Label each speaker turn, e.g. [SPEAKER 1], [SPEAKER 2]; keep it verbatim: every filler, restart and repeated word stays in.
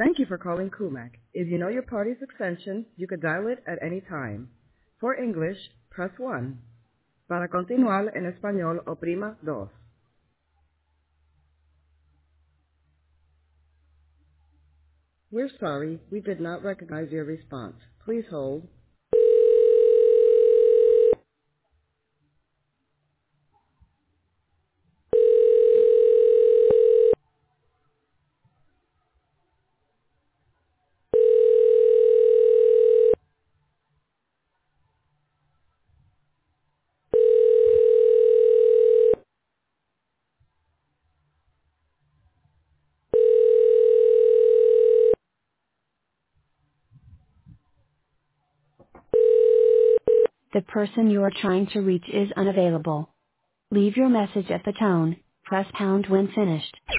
[SPEAKER 1] Thank you for calling Kumac. If you know your party's extension, you could dial it at any time. For English, press one. Para continuar en español, oprima dos. We're sorry, we did not recognize your response. Please hold. The person you are trying to reach is unavailable. Leave your message at the tone. Press pound when finished.